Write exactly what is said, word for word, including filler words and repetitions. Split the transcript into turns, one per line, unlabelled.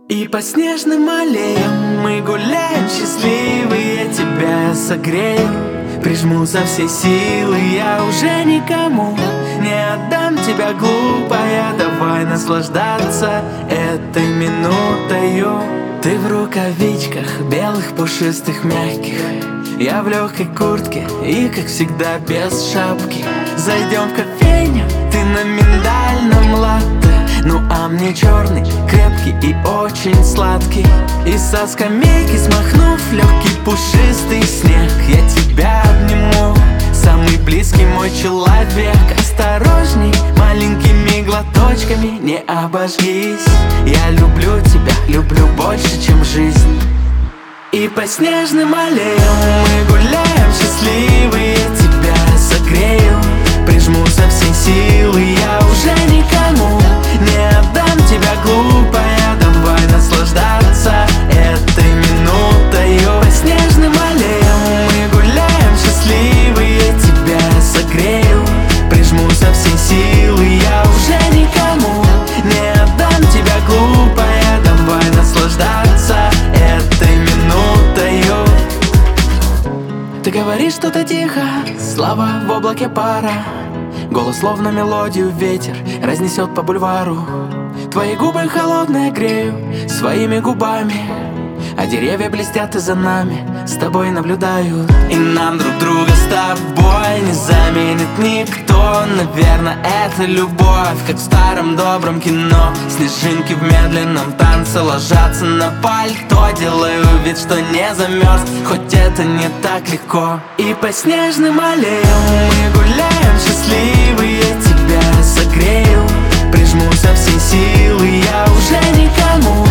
И по снежным аллеям мы гуляем счастливые, тебя согрею, прижму со всей силы, я уже никому не отдам тебя, глупая. Давай наслаждаться этой минутою. Ты в рукавичках белых, пушистых, мягких, я в легкой куртке и, как всегда, без шапки. Зайдем в кофейню, ты на миндальном латте, ну а мне черный, крепкий и очень сладкий. И со скамейки смахнув легкий пушистый снег, я тебя обниму, самый близкий мой человек. Осторожней, маленькими глоточками не обожгись. Я люблю тебя, люблю больше, чем жизнь. И по снежным аллеям мы гуляем счастливые, тебя согрею, прижму со всей силы, я уже никому не отдам тебя, глупая. Давай наслаждаться этой минутою. По снежным аллеям мы гуляем счастливые, тебя согрею, прижму со всей силы, я уже никому не отдам тебя, глупая. Давай наслаждаться этой минутою. Ты говоришь что-то тихо, слова в облаке пара, голос словно мелодию ветер разнесет по бульвару. Твои губы холодные грею своими губами, а деревья блестят и за нами с тобой наблюдают. И нам друг друга с тобой не заменит никто. Наверное, это любовь, как в старом добром кино. Снежинки в медленном танце ложатся на пальто. Делаю вид, что не замерз, хоть это не так легко. И по снежным аллеям мы гуляем счастливые, тебя согрею, прижму со всей силы, я уже никому